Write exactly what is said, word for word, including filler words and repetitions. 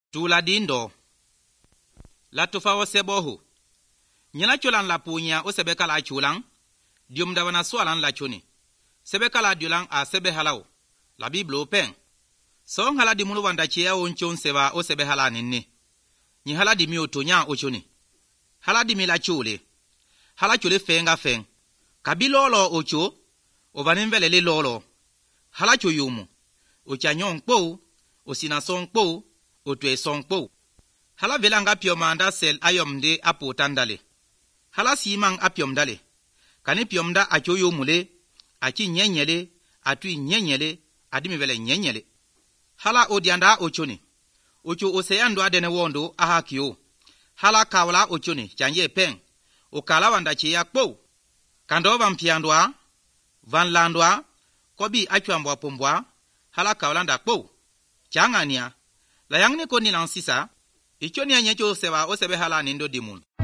Tula dindo. La tufa o sebohu. Nyana chulan la punya o sebe kala chulang. Dium dawana swalan la chuni. Sebe kala dulang a sebe halao. La Bible pen. Song hala di mulu wanda chia o nchon seba o sebe hala nini. Ni hala di mi otonya o chuni. Hala di mi la chule. Hala chule fenga feng. Kabilolo o cho. O vaninvelele lolo. Hala cho yumu. O chanyon po. O sinasong po. O tue song po. Hala velanga piomanda sel ayomde apo tandale. Hala simang apiomdale. Kani piomda achoyo mule. Achi nyenyele. Atui nyenyele. Adimi vele nyenyele. Hala odianda ochoni. Ocho oseyando adene wondo aha kiyo. Hala kawla ochoni. Chanye peng. Okala wanda chiya po. Kando vampiandwa. Vanlandwa. Kobi achuambwa pombwa. Hala kawlanda po. Changania. La yang ni ko nilang sisa. Ichoni ya nyecho sewa o sebe hala nindo dimun.